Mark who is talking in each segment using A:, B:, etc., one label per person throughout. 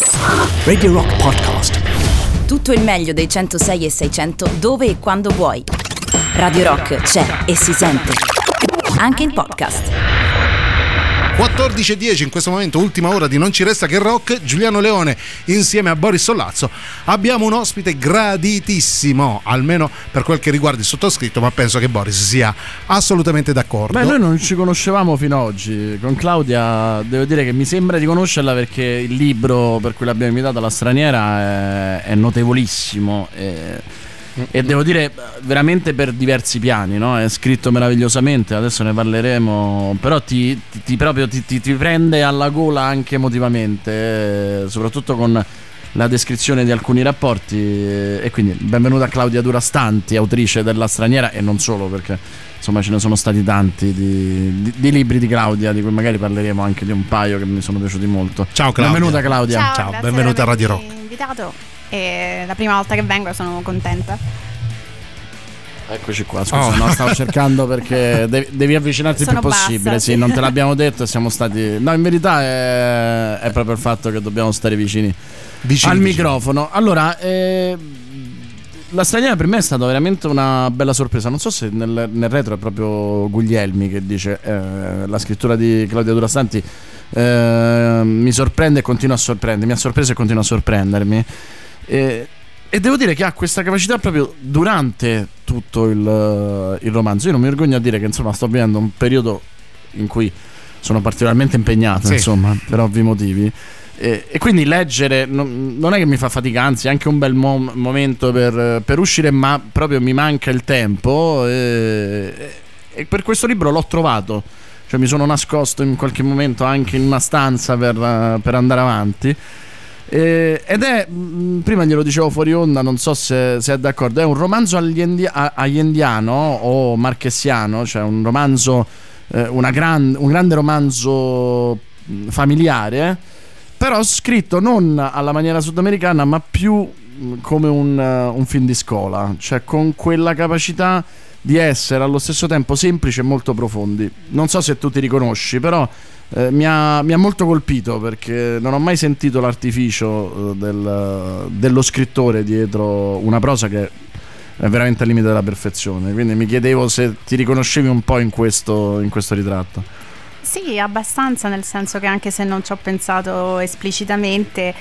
A: Radio Rock Podcast.
B: Tutto il meglio dei 106 e 600 dove e quando vuoi. Radio Rock c'è e si sente anche in podcast.
C: 14:10 in questo momento, ultima ora di Non ci resta che rock. Giuliano Leone insieme a Boris Sollazzo. Abbiamo un ospite graditissimo, almeno per quel che riguarda il sottoscritto, ma penso che Boris sia assolutamente d'accordo.
D: Beh, noi non ci conoscevamo fino ad oggi. Con Claudia devo dire che mi sembra di conoscerla perché il libro per cui l'abbiamo invitata, La straniera, è notevolissimo e devo dire veramente per diversi piani, no? È scritto meravigliosamente, adesso ne parleremo, però ti prende alla gola anche emotivamente, soprattutto con la descrizione di alcuni rapporti, e quindi benvenuta Claudia Durastanti, autrice della Straniera, e non solo, perché insomma ce ne sono stati tanti di libri di Claudia, di cui magari parleremo anche di un paio che mi sono piaciuti molto.
C: Ciao Claudia.
D: Benvenuta Claudia.
E: Ciao,
C: benvenuta a Radio Rock.
E: Invitato. È la prima volta che vengo e sono contenta.
D: Eccoci qua, scusa, no, stavo cercando perché devi avvicinarti il più possibile.
E: Bassa,
D: sì, non te l'abbiamo detto e siamo stati. No, in verità è proprio il fatto che dobbiamo stare vicini al microfono. Allora, La straniera per me è stata veramente una bella sorpresa. Non so se nel retro è proprio Guglielmi che dice la scrittura di Claudia Durastanti mi sorprende e continua a sorprendermi. Mi ha sorpreso e continua a sorprendermi. E devo dire che ha questa capacità proprio durante tutto il romanzo. Io non mi vergogno a dire che insomma sto vivendo un periodo in cui sono particolarmente impegnato, sì, insomma, per ovvi motivi, e quindi leggere non è che mi fa fatica, anzi è anche un bel momento per uscire, ma proprio mi manca il tempo, e per questo libro l'ho trovato, cioè mi sono nascosto in qualche momento anche in una stanza per andare avanti. Ed è, prima glielo dicevo fuori onda, non so se è d'accordo, è un romanzo all'endiano o marchesiano, cioè un romanzo, un grande romanzo familiare, però scritto non alla maniera sudamericana, ma più come un film di scuola, cioè con quella capacità di essere allo stesso tempo semplici e molto profondi. Non so se tu ti riconosci, però mi ha molto colpito, perché non ho mai sentito l'artificio dello scrittore dietro una prosa che è veramente al limite della perfezione. Quindi mi chiedevo se ti riconoscevi un po' in questo ritratto.
E: Sì, abbastanza, nel senso che anche se non ci ho pensato esplicitamente,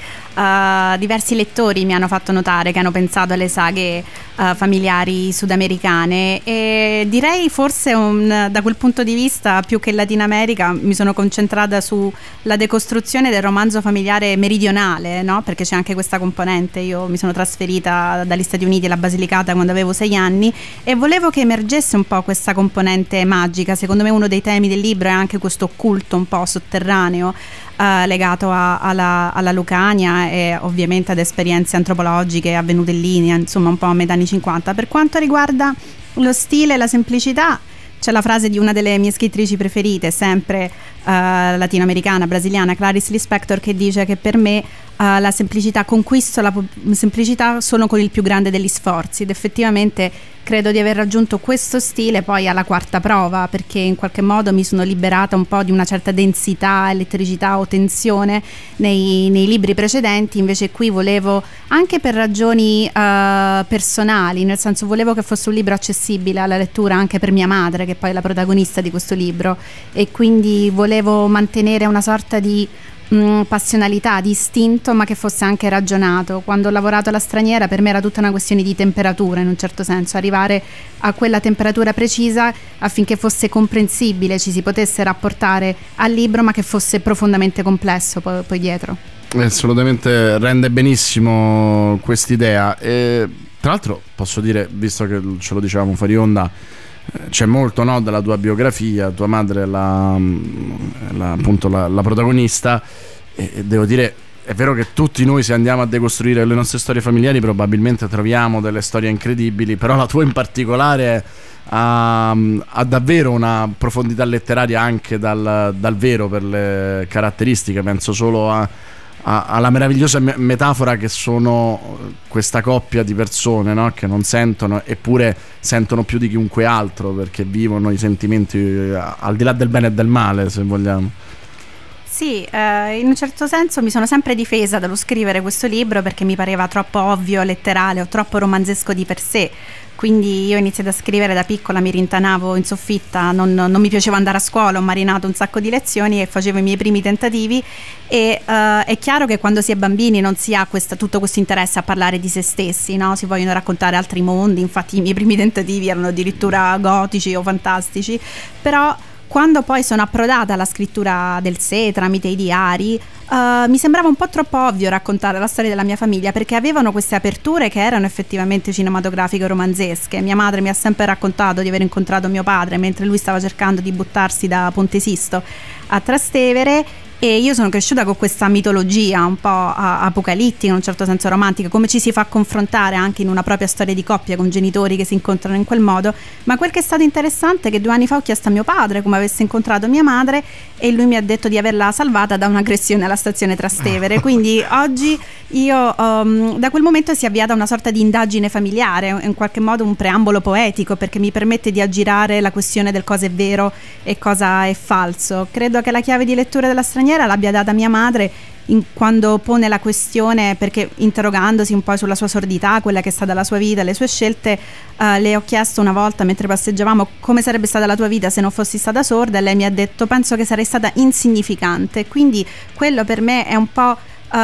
E: diversi lettori mi hanno fatto notare che hanno pensato alle saghe familiari sudamericane, e direi forse da quel punto di vista, più che in Latino America, mi sono concentrata sulla decostruzione del romanzo familiare meridionale, no? Perché c'è anche questa componente. Io mi sono trasferita dagli Stati Uniti alla Basilicata quando avevo 6 anni e volevo che emergesse un po' questa componente magica. Secondo me uno dei temi del libro è anche questo occulto un po' sotterraneo, legato alla Lucania e ovviamente ad esperienze antropologiche avvenute in linea, insomma un po' a metà anni 50. Per quanto riguarda lo stile e la semplicità, c'è la frase di una delle mie scrittrici preferite, sempre latinoamericana, brasiliana, Clarice Lispector, che dice che per me la semplicità, conquisto la semplicità solo con il più grande degli sforzi, ed effettivamente credo di aver raggiunto questo stile poi alla quarta prova, perché in qualche modo mi sono liberata un po' di una certa densità, elettricità o tensione nei libri precedenti. Invece qui volevo, anche per ragioni personali, nel senso volevo che fosse un libro accessibile alla lettura anche per mia madre, che poi è la protagonista di questo libro, e quindi volevo mantenere una sorta di passionalità, di istinto, ma che fosse anche ragionato. Quando ho lavorato alla Straniera per me era tutta una questione di temperatura, in un certo senso, arrivare a quella temperatura precisa affinché fosse comprensibile, ci si potesse rapportare al libro, ma che fosse profondamente complesso poi dietro.
D: Assolutamente, rende benissimo quest'idea. E tra l'altro posso dire, visto che ce lo dicevamo fuori onda, c'è molto, no, della tua biografia. Tua madre è appunto la protagonista, e devo dire, è vero che tutti noi, se andiamo a decostruire le nostre storie familiari, probabilmente troviamo delle storie incredibili, però la tua in particolare ha davvero una profondità letteraria anche dal vero, per le caratteristiche. Penso solo alla meravigliosa metafora che sono questa coppia di persone, no? Che non sentono, eppure sentono più di chiunque altro, perché vivono i sentimenti al di là del bene e del male, se vogliamo.
E: Sì, in un certo senso mi sono sempre difesa dallo scrivere questo libro perché mi pareva troppo ovvio, letterale o troppo romanzesco di per sé. Quindi io ho iniziato a scrivere da piccola, mi rintanavo in soffitta, non mi piaceva andare a scuola, ho marinato un sacco di lezioni e facevo i miei primi tentativi e è chiaro che quando si è bambini non si ha tutto questo interesse a parlare di se stessi, no? Si vogliono raccontare altri mondi, infatti i miei primi tentativi erano addirittura gotici o fantastici, però quando poi sono approdata alla scrittura del sé tramite i diari, mi sembrava un po' troppo ovvio raccontare la storia della mia famiglia, perché avevano queste aperture che erano effettivamente cinematografiche o romanzesche. Mia madre mi ha sempre raccontato di aver incontrato mio padre mentre lui stava cercando di buttarsi da Ponte Sisto a Trastevere, e io sono cresciuta con questa mitologia un po' apocalittica, in un certo senso romantica, come ci si fa confrontare anche in una propria storia di coppia con genitori che si incontrano in quel modo. Ma quel che è stato interessante è che 2 anni fa ho chiesto a mio padre come avesse incontrato mia madre e lui mi ha detto di averla salvata da un'aggressione alla stazione Trastevere. Quindi oggi io da quel momento si è avviata una sorta di indagine familiare, in qualche modo un preambolo poetico, perché mi permette di aggirare la questione del cosa è vero e cosa è falso. Credo che la chiave di lettura della Straniera l'abbia data mia madre quando pone la questione, perché interrogandosi un po' sulla sua sordità, quella che è stata la sua vita, le sue scelte, le ho chiesto una volta mentre passeggiavamo come sarebbe stata la tua vita se non fossi stata sorda, e lei mi ha detto: penso che sarei stata insignificante. Quindi quello per me è un po'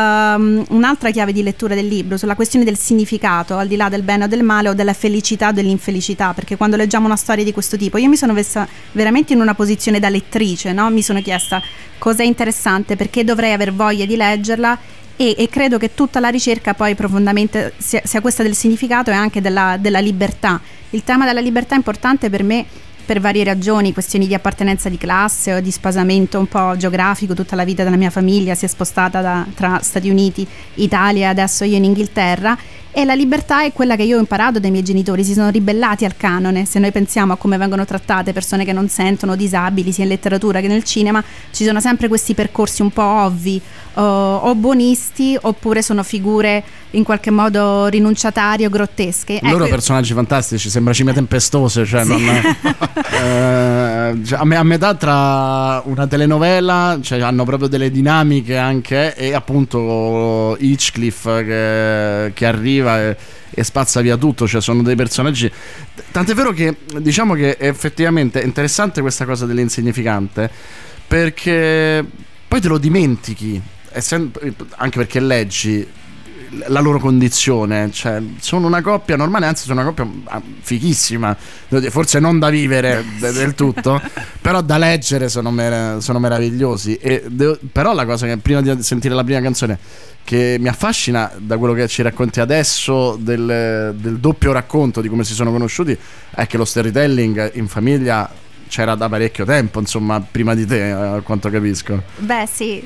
E: un'altra chiave di lettura del libro, sulla questione del significato, al di là del bene o del male o della felicità o dell'infelicità, perché quando leggiamo una storia di questo tipo io mi sono messa veramente in una posizione da lettrice, no? Mi sono chiesta cos'è interessante, perché dovrei aver voglia di leggerla, e credo che tutta la ricerca poi profondamente sia questa del significato e anche della libertà. Il tema della libertà è importante per me per varie ragioni, questioni di appartenenza di classe o di spasamento un po' geografico. Tutta la vita della mia famiglia si è spostata tra Stati Uniti, Italia e adesso io in Inghilterra, e la libertà è quella che io ho imparato dai miei genitori. Si sono ribellati al canone. Se noi pensiamo a come vengono trattate persone che non sentono, disabili, sia in letteratura che nel cinema, ci sono sempre questi percorsi un po' ovvi, o buonisti, oppure sono figure in qualche modo rinunciatarie o grottesche.
D: Loro personaggi fantastici, sembra Cime Tempestose, cioè sì. A metà tra una telenovela, cioè hanno proprio delle dinamiche anche, e appunto Hitchcliff che arriva e spazza via tutto, cioè sono dei personaggi, tant'è vero che diciamo che effettivamente è interessante questa cosa dell'insignificante, perché poi te lo dimentichi, anche perché leggi la loro condizione, cioè sono una coppia normale, anzi sono una coppia fighissima, forse non da vivere del tutto, però da leggere sono meravigliosi. Però la cosa che prima di sentire la prima canzone che mi affascina da quello che ci racconti adesso del doppio racconto di come si sono conosciuti è che lo storytelling in famiglia c'era da parecchio tempo, insomma, prima di te, a quanto capisco.
E: Beh, sì.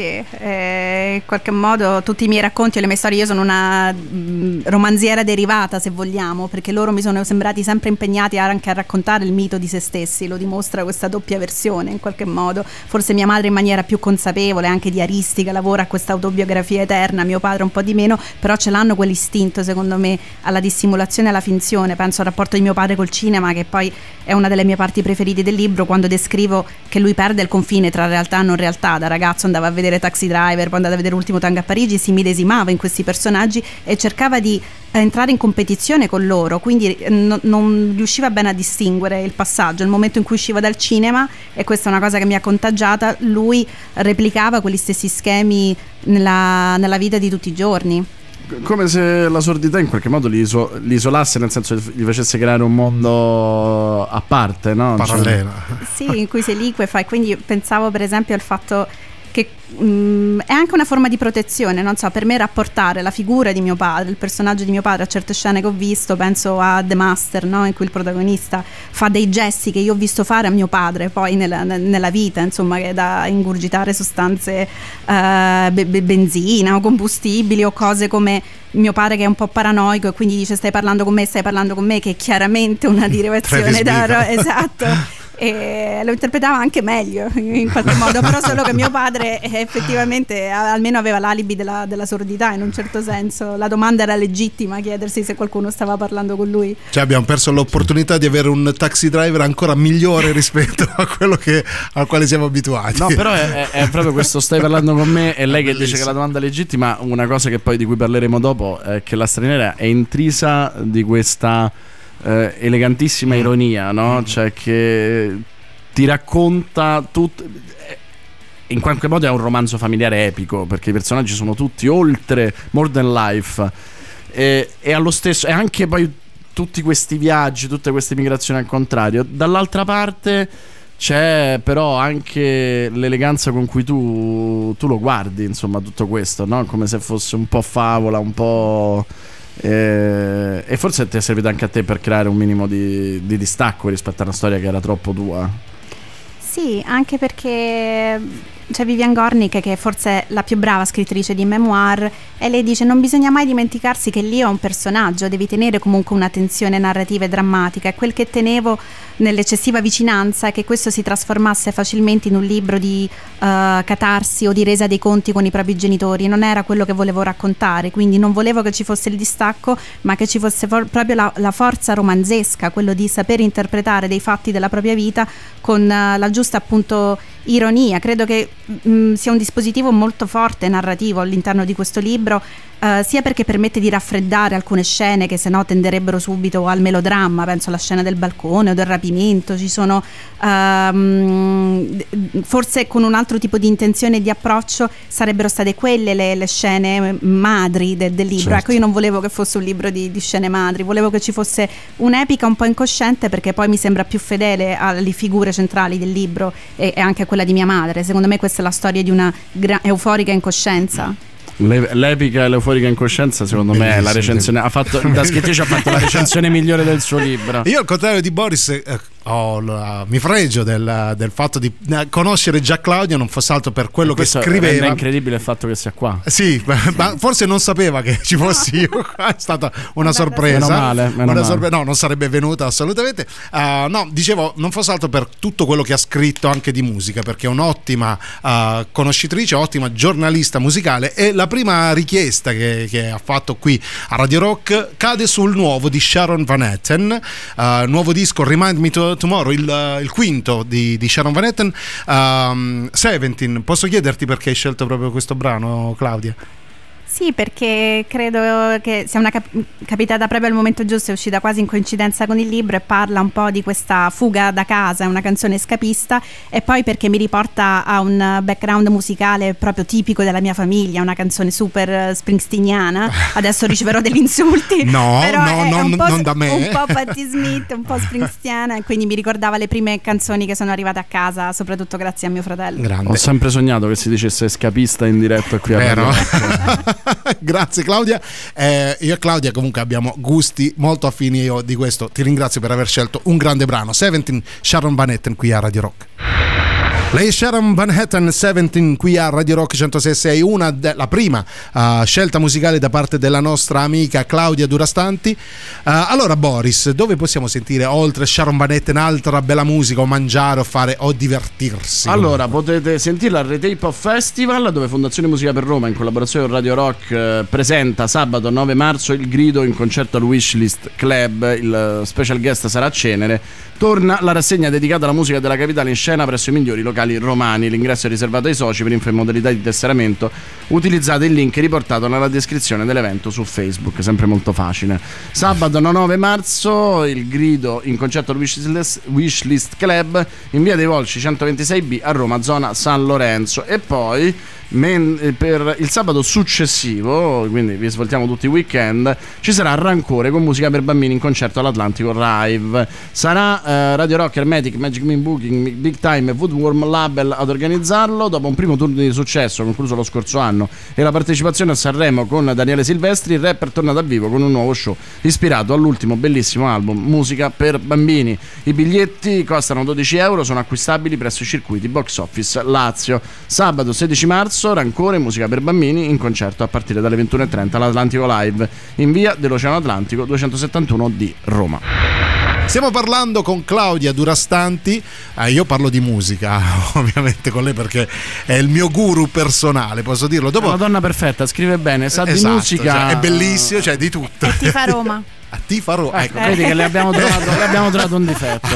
E: In qualche modo tutti i miei racconti e le mie storie, io sono una romanziera derivata, se vogliamo, perché loro mi sono sembrati sempre impegnati anche a raccontare il mito di se stessi. Lo dimostra questa doppia versione, in qualche modo. Forse mia madre in maniera più consapevole, anche diaristica, lavora a questa autobiografia eterna, mio padre un po' di meno, però ce l'hanno quell'istinto, secondo me, alla dissimulazione e alla finzione. Penso al rapporto di mio padre col cinema, che poi è una delle mie parti preferite del libro, quando descrivo che lui perde il confine tra realtà e non realtà. Da ragazzo andava a vedere Taxi Driver, poi andava a vedere L'ultimo tango a Parigi, si medesimava in questi personaggi e cercava di entrare in competizione con loro, quindi non riusciva bene a distinguere il passaggio. Il momento in cui usciva dal cinema, e questa è una cosa che mi ha contagiata, lui replicava quegli stessi schemi nella vita di tutti i giorni.
D: Come se la sordità in qualche modo li isolasse, nel senso che gli facesse creare un mondo a parte, no?
C: Parallelo.
E: Sì, in cui si liquefa. E quindi pensavo per esempio al fatto che è anche una forma di protezione, non so, per me rapportare la figura di mio padre, il personaggio di mio padre a certe scene che ho visto, penso a The Master, no? In cui il protagonista fa dei gesti che io ho visto fare a mio padre poi nella vita, insomma, che è da ingurgitare sostanze benzina o combustibili, o cose come mio padre che è un po' paranoico e quindi dice stai parlando con me, che è chiaramente una derivazione da esatto. e lo interpretava anche meglio in qualche modo, però solo che mio padre effettivamente almeno aveva l'alibi della sordità, in un certo senso la domanda era legittima, chiedersi se qualcuno stava parlando con lui.
C: Cioè abbiamo perso l'opportunità di avere un taxi driver ancora migliore rispetto a quello al quale siamo abituati.
D: No, però è proprio questo, stai parlando con me e lei che dice che la domanda è legittima. Una cosa che poi di cui parleremo dopo è che La straniera è intrisa di questa elegantissima ironia, no? Cioè che ti racconta tutto, in qualche modo è un romanzo familiare epico, perché i personaggi sono tutti oltre more than life, e allo stesso, e anche poi tutti questi viaggi, tutte queste migrazioni al contrario. Dall'altra parte c'è però anche l'eleganza con cui tu lo guardi, insomma, tutto questo, no? Come se fosse un po' favola, un po'... e forse ti è servito anche a te per creare un minimo di distacco rispetto a una storia che era troppo tua.
E: Sì, anche perché c'è Vivian Gornick, che è forse la più brava scrittrice di memoir, e lei dice: non bisogna mai dimenticarsi che Leo è un personaggio, devi tenere comunque una tensione narrativa e drammatica, e quel che tenevo nell'eccessiva vicinanza è che questo si trasformasse facilmente in un libro di catarsi o di resa dei conti con i propri genitori. Non era quello che volevo raccontare, quindi non volevo che ci fosse il distacco, ma che ci fosse proprio la forza romanzesca, quello di saper interpretare dei fatti della propria vita con la giusta, appunto, ironia. Credo che sia un dispositivo molto forte narrativo all'interno di questo libro, sia perché permette di raffreddare alcune scene che sennò tenderebbero subito al melodramma. Penso alla scena del balcone o del rapimento. Ci sono forse con un altro tipo di intenzione e di approccio sarebbero state quelle le scene madri del libro.
D: Certo.
E: Ecco, io non volevo che fosse un libro di scene madri, volevo che ci fosse un'epica un po' incosciente, perché poi mi sembra più fedele alle figure centrali del libro e anche a quella di mia madre. Secondo me questa è la storia di una euforica incoscienza.
D: L'epica e l'euforica incoscienza, secondo me, è la recensione. Da scrittrice ha fatto la recensione migliore del suo libro.
C: Io, al contrario di Boris, mi fregio del fatto di conoscere già Claudia, non fosse altro per quello che scriveva.
D: È incredibile il fatto che sia qua.
C: Sì, ma forse non sapeva che ci fossi io qua. È stata una sorpresa.
D: Meno male.
C: No, non sarebbe venuta assolutamente. No, dicevo, non fosse altro per tutto quello che ha scritto anche di musica, perché è un'ottima conoscitrice, ottima giornalista musicale, e la prima richiesta che ha fatto qui a Radio Rock cade sul nuovo di Sharon Van Etten, nuovo disco Remind Me Tomorrow, il quinto di Sharon Van Etten. 17, posso chiederti perché hai scelto proprio questo brano, Claudia?
E: Sì, perché credo che sia una capitata proprio al momento giusto, è uscita quasi in coincidenza con il libro e parla un po' di questa fuga da casa, è una canzone escapista, e poi perché mi riporta a un background musicale proprio tipico della mia famiglia, una canzone super springsteeniana. Adesso riceverò degli insulti, però
C: non da me.
E: Un po' Patti Smith, un po' springsteeniana, e quindi mi ricordava le prime canzoni che sono arrivate a casa, soprattutto grazie a mio fratello.
C: Grande.
D: Ho sempre sognato che si dicesse escapista in diretta qui a Radio.
C: Grazie Claudia. Io e Claudia comunque abbiamo gusti molto affini, io di questo ti ringrazio per aver scelto un grande brano. 17, Sharon Van Etten qui a Radio Rock. Lei è Sharon Van Etten, 17 qui a Radio Rock 106.6, la prima scelta musicale da parte della nostra amica Claudia Durastanti. Allora Boris, dove possiamo sentire oltre Sharon Van Etten altra bella musica, o mangiare o fare o divertirsi?
D: Allora potete sentirla al Retape of Festival, dove Fondazione Musica per Roma in collaborazione con Radio Rock presenta sabato 9 marzo Il Grido in concerto al Wishlist Club. Il special guest sarà Cenere. Torna la rassegna dedicata alla musica della capitale in scena presso i migliori locali romani. L'ingresso è riservato ai soci. Per info e modalità di tesseramento utilizzate il link riportato nella descrizione dell'evento su Facebook, sempre molto facile. Sabato 9 marzo Il Grido in concerto al Wishlist Club in via dei Volsci 126B a Roma, zona San Lorenzo. E poi per il sabato successivo, quindi vi svoltiamo tutti i weekend, ci sarà Rancore con musica per bambini in concerto all'Atlantico Live. Sarà Radio Rock, Hermetic, Magic Mean Booking, Big Time e Woodworm Label ad organizzarlo, dopo un primo turno di successo concluso lo scorso anno e la partecipazione a Sanremo con Daniele Silvestri. Il rapper torna dal vivo con un nuovo show ispirato all'ultimo bellissimo album Musica per bambini. I biglietti costano €12, sono acquistabili presso i circuiti Box Office Lazio. Sabato 16 marzo Rancore, musica per bambini in concerto a partire dalle 21:30 all'Atlantico Live in via dell'Oceano Atlantico 271 di Roma.
C: Stiamo parlando con Claudia Durastanti, io parlo di musica ovviamente con lei perché è il mio guru personale, posso dirlo. Dopo...
D: È una donna perfetta, scrive bene, sa di
C: esatto,
D: musica,
C: cioè, è bellissimo, cioè di tutto.
E: E tifa Roma.
C: A Tifaro,
D: ecco. Vedi che le abbiamo trovato un difetto.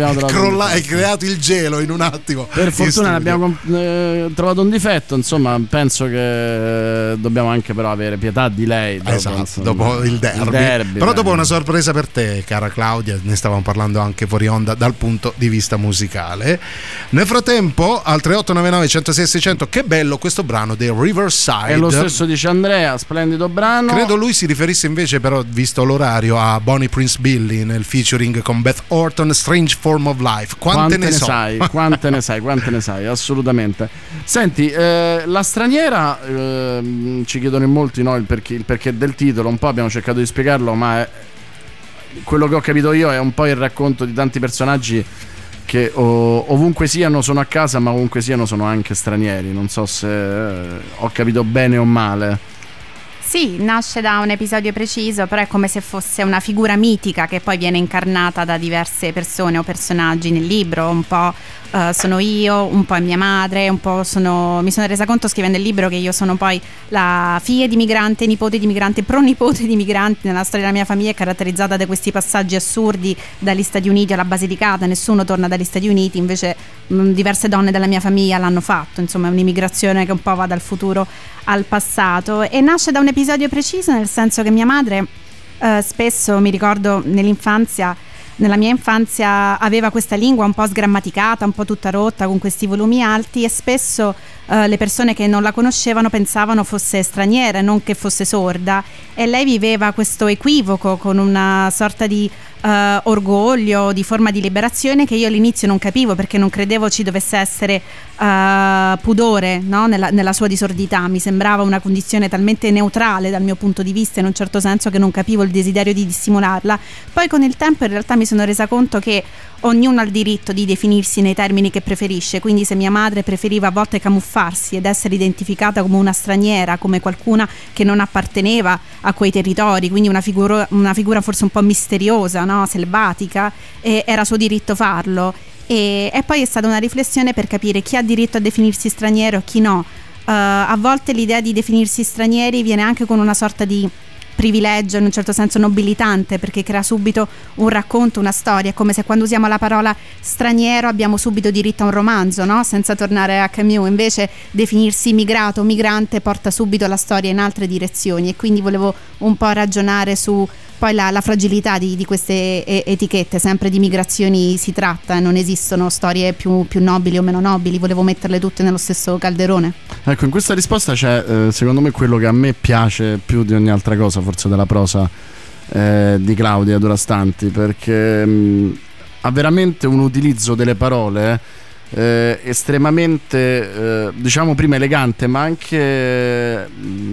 C: Hai creato il gelo in un attimo.
D: Per fortuna ne abbiamo trovato un difetto. Insomma, penso che dobbiamo anche però avere pietà di lei.
C: Dopo il derby. Però dopo una sorpresa per te, cara Claudia, ne stavamo parlando anche fuori onda dal punto di vista musicale. Nel frattempo, al 3899 106 600, che bello questo brano dei Riverside.
D: È lo stesso, dice Andrea, splendido brano.
C: Credo lui si riferisse invece, però, visto l'orario, a Bonnie Prince Billy nel featuring con Beth Orton, Strange Form of Life. Quante ne sai?
D: Quante ne sai, assolutamente. Senti, la straniera, ci chiedono in molti, no, il perché del titolo, un po' abbiamo cercato di spiegarlo, ma quello che ho capito io è un po' il racconto di tanti personaggi che ovunque siano sono a casa, ma ovunque siano sono anche stranieri. Non so se ho capito bene o male.
E: Sì, nasce da un episodio preciso, però è come se fosse una figura mitica che poi viene incarnata da diverse persone o personaggi nel libro. Un po' sono io, un po' è mia madre, un po' mi sono resa conto scrivendo il libro che io sono poi la figlia di migrante, nipote di migrante, pronipote di migranti. Nella storia della mia famiglia è caratterizzata da questi passaggi assurdi dagli Stati Uniti alla Basilicata. Nessuno torna dagli Stati Uniti, invece diverse donne della mia famiglia l'hanno fatto. Insomma, è un'immigrazione che un po' va dal futuro al passato, e nasce da un episodio preciso, nel senso che mia madre spesso, mi ricordo nella mia infanzia aveva questa lingua un po' sgrammaticata, un po' tutta rotta, con questi volumi alti, e spesso le persone che non la conoscevano pensavano fosse straniera, non che fosse sorda, e lei viveva questo equivoco con una sorta di orgoglio, di forma di liberazione che io all'inizio non capivo, perché non credevo ci dovesse essere pudore, no? nella sua disordità. Mi sembrava una condizione talmente neutrale dal mio punto di vista, in un certo senso, che non capivo il desiderio di dissimularla. Poi con il tempo in realtà mi sono resa conto che ognuno ha il diritto di definirsi nei termini che preferisce, quindi se mia madre preferiva a volte camuffarsi ed essere identificata come una straniera, come qualcuna che non apparteneva a quei territori, quindi una figura forse un po' misteriosa, no? Selvatica, e era suo diritto farlo. E poi è stata una riflessione per capire chi ha diritto a definirsi straniero e chi no. A volte l'idea di definirsi stranieri viene anche con una sorta di privilegio, in un certo senso nobilitante, perché crea subito un racconto, una storia. È come se quando usiamo la parola straniero abbiamo subito diritto a un romanzo, no? Senza tornare a Camus. Invece definirsi immigrato o migrante porta subito la storia in altre direzioni, e quindi volevo un po' ragionare su poi la fragilità di queste etichette. Sempre di migrazioni si tratta, non esistono storie più nobili o meno nobili, volevo metterle tutte nello stesso calderone.
D: Ecco, in questa risposta c'è secondo me quello che a me piace più di ogni altra cosa forse della prosa di Claudia Durastanti, perché ha veramente un utilizzo delle parole estremamente diciamo prima elegante, ma anche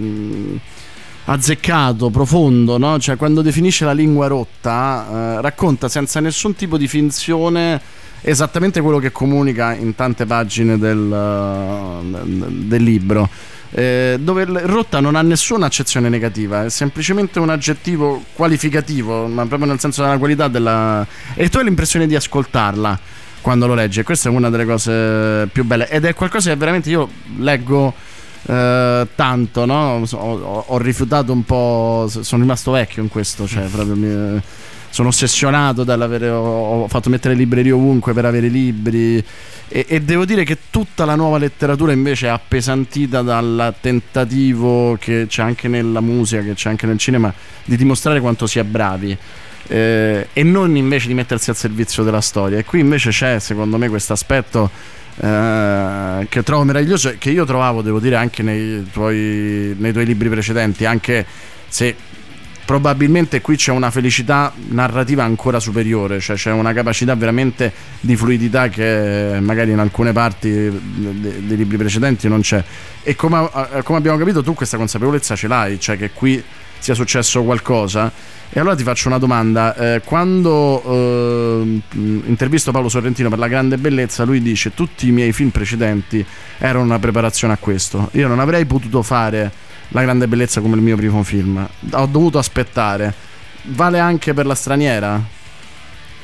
D: azzeccato, profondo, no? Cioè, quando definisce la lingua rotta, racconta senza nessun tipo di finzione esattamente quello che comunica in tante pagine del libro, dove rotta non ha nessuna accezione negativa, è semplicemente un aggettivo qualificativo, ma proprio nel senso della qualità e tu hai l'impressione di ascoltarla quando lo leggi, e questa è una delle cose più belle, ed è qualcosa che veramente io leggo tanto, no? Ho rifiutato un po', sono rimasto vecchio in questo, cioè proprio sono ossessionato ho fatto mettere librerie ovunque per avere libri, e devo dire che tutta la nuova letteratura invece è appesantita dal tentativo che c'è anche nella musica, che c'è anche nel cinema, di dimostrare quanto si è bravi, e non invece di mettersi al servizio della storia. E qui invece c'è, secondo me, questo aspetto che trovo meraviglioso, che io trovavo, devo dire, anche nei tuoi libri precedenti, anche se probabilmente qui c'è una felicità narrativa ancora superiore, cioè c'è una capacità veramente di fluidità che magari in alcune parti dei libri precedenti non c'è, e come abbiamo capito tu questa consapevolezza ce l'hai, cioè che qui sia successo qualcosa. E allora ti faccio una domanda, quando intervisto Paolo Sorrentino per La Grande Bellezza, lui dice: tutti i miei film precedenti erano una preparazione a questo, io non avrei potuto fare La Grande Bellezza come il mio primo film, ho dovuto aspettare. Vale anche per La Straniera?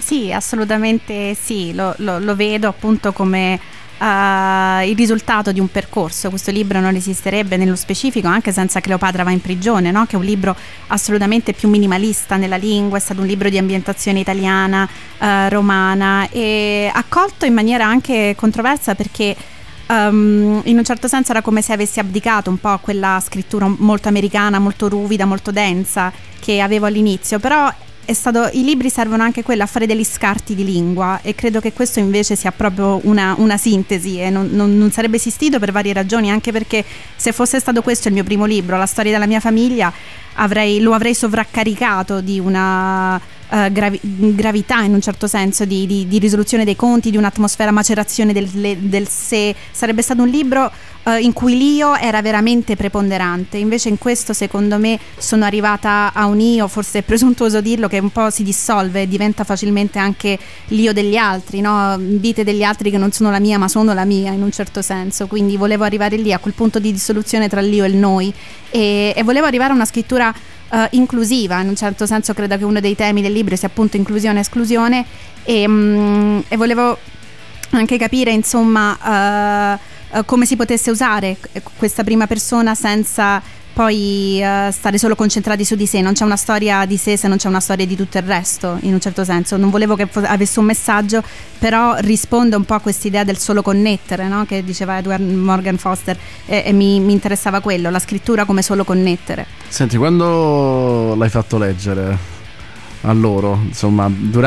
E: Sì, assolutamente sì, lo vedo appunto come il risultato di un percorso. Questo libro non esisterebbe nello specifico anche senza Cleopatra va in prigione, no? Che è un libro assolutamente più minimalista nella lingua, è stato un libro di ambientazione italiana, romana, e accolto in maniera anche controversa perché in un certo senso era come se avessi abdicato un po' a quella scrittura molto americana, molto ruvida, molto densa che avevo all'inizio, però i libri servono anche a fare degli scarti di lingua, e credo che questo invece sia proprio una sintesi, e non sarebbe esistito per varie ragioni, anche perché se fosse stato questo il mio primo libro, la storia della mia famiglia, lo avrei sovraccaricato di una gravità, in un certo senso, di risoluzione dei conti, di un'atmosfera macerazione del sé. Sarebbe stato un libro in cui l'io era veramente preponderante. Invece in questo, secondo me, sono arrivata a un io, forse è presuntuoso dirlo, che un po' si dissolve e diventa facilmente anche l'io degli altri, no? Vite degli altri che non sono la mia ma sono la mia, in un certo senso. Quindi volevo arrivare lì, a quel punto di dissoluzione tra l'io e il noi, e volevo arrivare a una scrittura inclusiva. In un certo senso credo che uno dei temi del libro sia appunto inclusione e esclusione, e volevo anche capire, insomma, come si potesse usare questa prima persona senza poi stare solo concentrati su di sé. Non c'è una storia di sé se non c'è una storia di tutto il resto, in un certo senso. Non volevo che avesse un messaggio, però risponde un po' a quest'idea del solo connettere, no? Che diceva Edward Morgan Foster, e mi interessava quello, la scrittura come solo connettere.
D: Senti, quando l'hai fatto leggere a loro, insomma,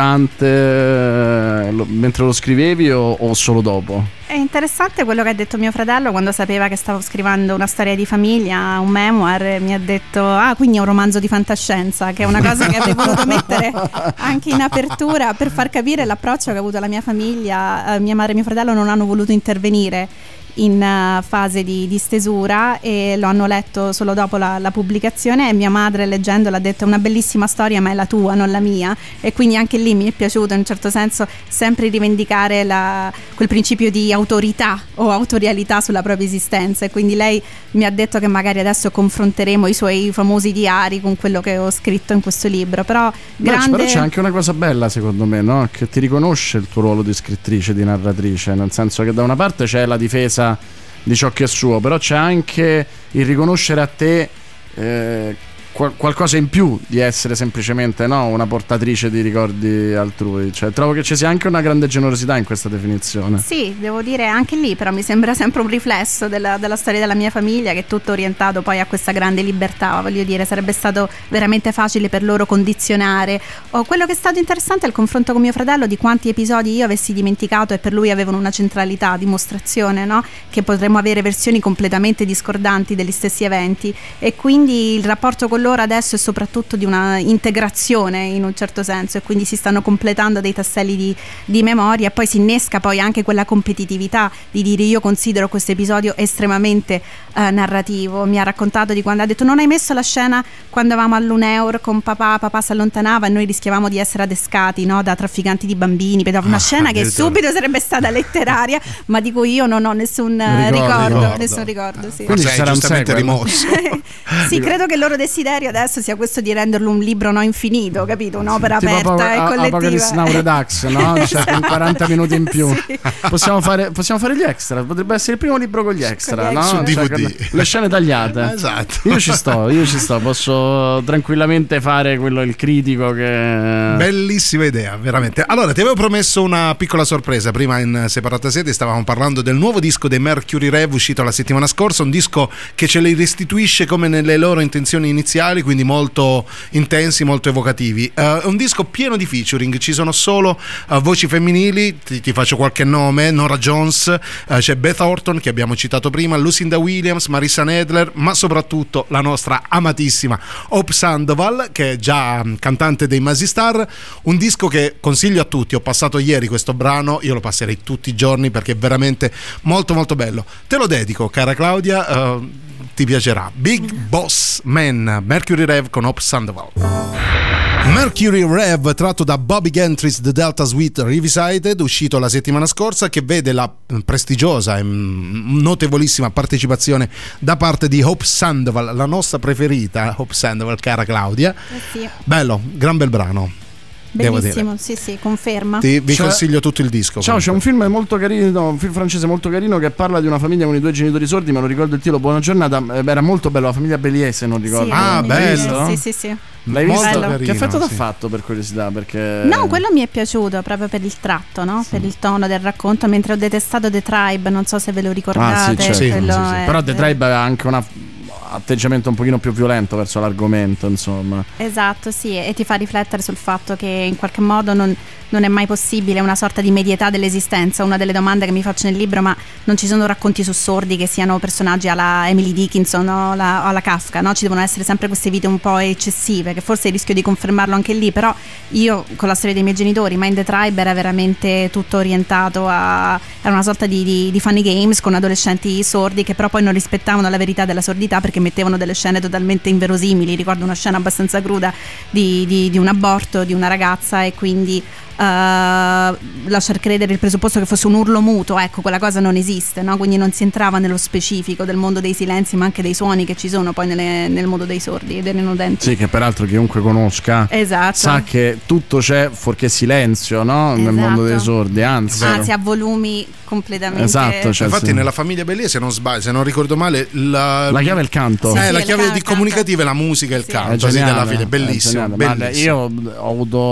D: mentre lo scrivevi o solo dopo?
E: È interessante quello che ha detto mio fratello quando sapeva che stavo scrivendo una storia di famiglia, un memoir. Mi ha detto: quindi è un romanzo di fantascienza, che è una cosa che avrei voluto mettere anche in apertura per far capire l'approccio che ha avuto la mia famiglia. Mia madre e mio fratello non hanno voluto intervenire in fase di stesura, e lo hanno letto solo dopo la pubblicazione, e mia madre, leggendola, ha detto: è una bellissima storia ma è la tua, non la mia. E quindi anche lì mi è piaciuto, in un certo senso, sempre rivendicare quel principio di autorità o autorialità sulla propria esistenza. E quindi lei mi ha detto che magari adesso confronteremo i suoi famosi diari con quello che ho scritto in questo libro. Però
D: c'è anche una cosa bella, secondo me, no? Che ti riconosce il tuo ruolo di scrittrice, di narratrice, nel senso che da una parte c'è la difesa di ciò che è suo, però c'è anche il riconoscere a te qualcosa in più di essere semplicemente, no, una portatrice di ricordi altrui. Cioè, trovo che ci sia anche una grande generosità in questa definizione.
E: Sì, devo dire anche lì, però mi sembra sempre un riflesso della storia della mia famiglia, che è tutto orientato poi a questa grande libertà. Voglio dire, sarebbe stato veramente facile per loro condizionare. Quello che è stato interessante è il confronto con mio fratello, di quanti episodi io avessi dimenticato e per lui avevano una centralità, dimostrazione, no? Che potremmo avere versioni completamente discordanti degli stessi eventi, e quindi il rapporto con loro adesso è soprattutto di una integrazione, in un certo senso, e quindi si stanno completando dei tasselli di memoria, e poi si innesca poi anche quella competitività di dire: io considero questo episodio estremamente narrativo. Mi ha raccontato di quando ha detto: non hai messo la scena quando avevamo all'Uneur con papà si allontanava e noi rischiavamo di essere adescati, no, da trafficanti di bambini. Una scena che subito sarebbe stata letteraria, ma di cui io non ho nessun ricordo. Sì.
C: Quindi sarà giustamente rimosso.
E: Sì, credo che il loro desiderio adesso sia questo di renderlo un libro infinito, capito? Un'opera aperta e collettiva.
D: Apocalypse Now Redux, no? Cioè, con 40 minuti in più. Sì. Possiamo fare gli extra. Potrebbe essere il primo libro con gli extra, no?
C: Su DVD.
D: Le scene tagliate.
C: Esatto.
D: Io ci sto. Posso tranquillamente fare il critico che...
C: Bellissima idea, veramente. Allora, ti avevo promesso una piccola sorpresa. Prima in Separata Sede stavamo parlando del nuovo disco dei Mercury Rev, uscito la settimana scorsa. Un disco che ce li restituisce come nelle loro intenzioni iniziali, quindi molto intensi, molto evocativi. Un disco pieno di featuring, ci sono solo voci femminili, ti faccio qualche nome: Norah Jones, c'è Beth Orton che abbiamo citato prima, Lucinda Williams, Marissa Nadler, ma soprattutto la nostra amatissima Hope Sandoval, che è già cantante dei Mazzy Star. Un disco che consiglio a tutti. Ho passato ieri questo brano, io lo passerei tutti i giorni perché è veramente molto molto bello. Te lo dedico, cara Claudia, ti piacerà. Big Boss Man, Mercury Rev con Hope Sandoval. Mercury Rev, tratto da Bobby Gentry's The Delta Suite Revisited, uscito la settimana scorsa, che vede la prestigiosa e notevolissima partecipazione da parte di Hope Sandoval, la nostra preferita Hope Sandoval, cara Claudia.
E: Sì.
C: Bello, gran bel brano.
E: Bellissimo, sì, conferma.
C: Vi consiglio tutto il disco.
D: Ciao, c'è un film molto carino, un film francese molto carino che parla di una famiglia con i 2 genitori sordi, me lo ricordo il titolo, Buona giornata, era molto bello, la famiglia Bélier, se non ricordo.
E: Sì,
C: bello.
E: Sì.
D: L'hai visto?
C: Carino,
D: che effetto t'ha
C: sì.
D: fatto, per curiosità? Perché
E: No, quello mi è piaciuto proprio per il tratto, no? Per il tono del racconto, mentre ho detestato The Tribe, non so se ve lo ricordate.
D: certo.
C: Sì.
D: Però The Tribe aveva anche un atteggiamento un pochino più violento verso l'argomento, insomma.
E: Esatto, sì, e ti fa riflettere sul fatto che in qualche modo non è mai possibile una sorta di medietà dell'esistenza. Una delle domande che mi faccio nel libro: ma non ci sono racconti su sordi che siano personaggi alla Emily Dickinson o alla Kafka, no? Ci devono essere sempre queste vite un po' eccessive, che forse rischio di confermarlo anche lì, però io con la storia dei miei genitori, ma in The Tribe era veramente tutto orientato era una sorta di funny games con adolescenti sordi che però poi non rispettavano la verità della sordità, perché mettevano delle scene totalmente inverosimili. Ricordo una scena abbastanza cruda di un aborto di una ragazza, e quindi lasciar credere il presupposto che fosse un urlo muto, ecco, quella cosa non esiste, no? Quindi non si entrava nello specifico del mondo dei silenzi, ma anche dei suoni che ci sono poi nel mondo dei sordi e dei non udenti.
D: Sì, che peraltro chiunque conosca sa che tutto c'è fuorché silenzio, no? Nel mondo dei sordi, anzi
E: a volumi completamente.
D: Esatto, cioè,
C: infatti
D: sì.
C: nella famiglia Bélier, se non sbaglio, se non ricordo male, la
D: chiave è il canto.
E: Sì,
C: la chiave
E: il
C: comunicativa è la musica e il canto,
D: È
C: della figlia, bellissimo, bellissimo.
D: Io ho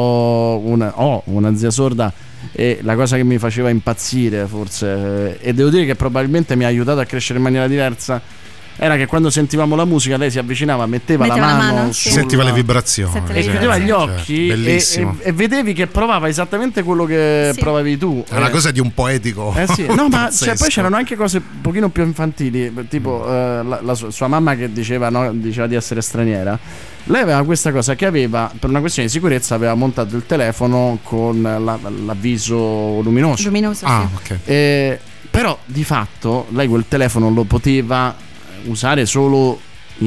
D: avuto una zia sorda, e la cosa che mi faceva impazzire forse, e devo dire che probabilmente mi ha aiutato a crescere in maniera diversa, era che quando sentivamo la musica lei si avvicinava, metteva la mano
E: sì.
C: sentiva le vibrazioni
D: e chiudeva gli occhi,
C: bellissimo.
D: e vedevi che provava esattamente quello che provavi tu.
C: È una cosa di un poetico.
D: Sì. No, ma poi c'erano anche cose un pochino più infantili, tipo la sua mamma che diceva di essere straniera. Lei aveva questa cosa che aveva, per una questione di sicurezza, aveva montato il telefono con l'avviso luminoso.
C: Ok.
D: Però di fatto lei quel telefono lo poteva usare solo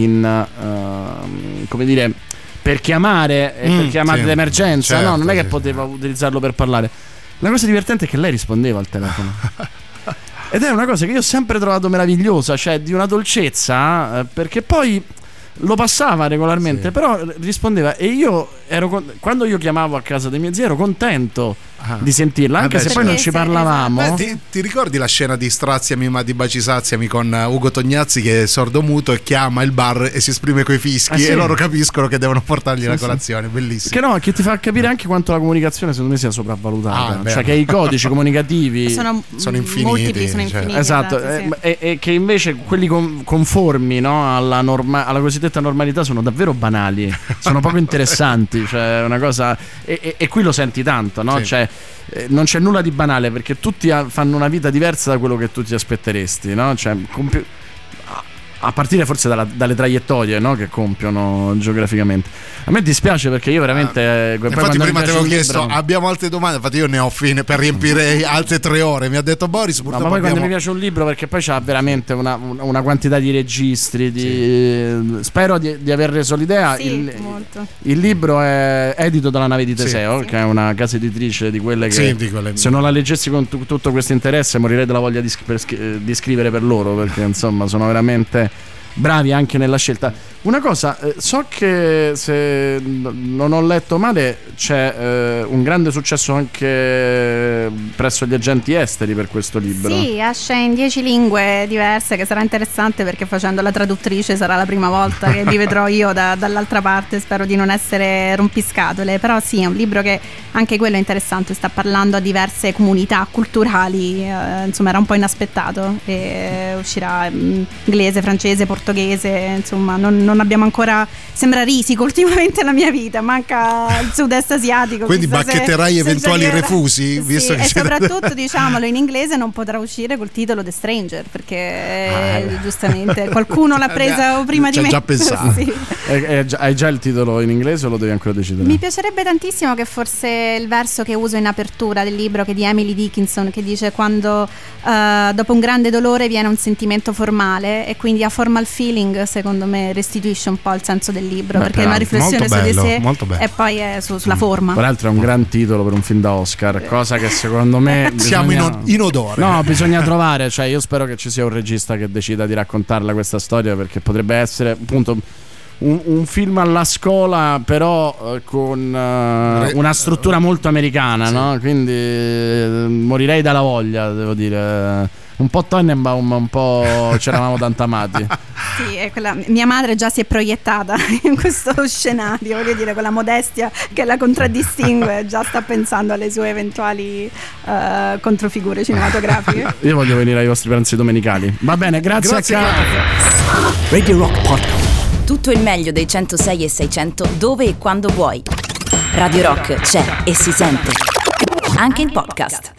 D: come dire, per chiamare, per chiamate d'emergenza,
C: certo,
D: no? Non è che poteva utilizzarlo per parlare. La cosa divertente è che lei rispondeva al telefono. Ed è una cosa che io ho sempre trovato meravigliosa, cioè di una dolcezza, perché poi lo passava regolarmente, però rispondeva, e io quando io chiamavo a casa dei miei zii ero contento di sentirla, anche se poi non ci parlavamo.
C: Ti ricordi la scena di Straziami ma di Bacisaziami con Ugo Tognazzi che è sordomuto e chiama il bar e si esprime coi fischi, e loro capiscono che devono portargli la colazione, bellissimo.
D: Che ti fa capire anche quanto la comunicazione secondo me sia sopravvalutata, cioè che i codici comunicativi
E: sono
C: infiniti,
E: multipli, sono infiniti,
D: esatto, e che invece quelli conformi, no, alla cosiddetta normalità sono davvero banali, sono poco interessanti, cioè una cosa, e qui lo senti tanto, no?
C: Sì.
D: Cioè non c'è nulla di banale, perché tutti fanno una vita diversa da quello che tu ti aspetteresti, no? Cioè a partire forse dalle traiettorie, no, che compiono geograficamente. A me dispiace perché io veramente
C: infatti prima ti avevo chiesto abbiamo altre domande, infatti io ne ho fine per riempire altre 3 ore. Mi ha detto Boris,
D: ma poi quando mi piace un libro, perché poi c'ha veramente una quantità di registri spero di aver reso l'idea. Il libro è edito dalla Nave di Teseo, che è una casa editrice di quelle che se non la leggessi con tutto questo interesse morirei della voglia di scrivere per loro, perché insomma sono veramente bravi anche nella scelta. Una cosa, so che se non ho letto male c'è un grande successo anche presso gli agenti esteri per questo libro.
E: Sì, esce in 10 lingue diverse, che sarà interessante perché facendo la traduttrice sarà la prima volta che li vedrò io dall'altra parte. Spero di non essere rompiscatole, però sì, è un libro che anche quello è interessante, sta parlando a diverse comunità culturali, insomma era un po' inaspettato, e uscirà inglese, francese, portoghese, insomma non abbiamo ancora, sembra risico ultimamente la mia vita, manca il sud-est asiatico,
C: quindi bacchetterai eventuali refusi, visto che
E: e soprattutto diciamolo in inglese non potrà uscire col titolo The Stranger, perché giustamente qualcuno l'ha presa prima di me.
C: Già pensato.
E: Sì.
D: Hai già il titolo in inglese o lo devi ancora decidere?
E: Mi piacerebbe tantissimo che fosse il verso che uso in apertura del libro, che è di Emily Dickinson, che dice: quando dopo un grande dolore viene un sentimento formale, e quindi a formal feeling secondo me restituisce un po' il senso del libro, perché è una riflessione su di sé e poi è sulla forma.
D: Tra l'altro è un gran titolo per un film da Oscar, cosa che secondo me
C: siamo in odore.
D: No, bisogna trovare, cioè io spero che ci sia un regista che decida di raccontarla questa storia, perché potrebbe essere appunto un film alla scuola, però con una struttura molto americana, no? Quindi morirei dalla voglia, devo dire. Un po' Tannenbaum, un po' c'eravamo tanto amati.
E: Sì, è mia madre già si è proiettata in questo scenario, voglio dire, con la modestia che la contraddistingue, già sta pensando alle sue eventuali controfigure cinematografiche.
D: Io voglio venire ai vostri pranzi domenicali. Va bene, grazie. A
A: Radio Rock Podcast.
B: Tutto il meglio dei 106 e 600 dove e quando vuoi. Radio Rock c'è e si sente. Anche in podcast.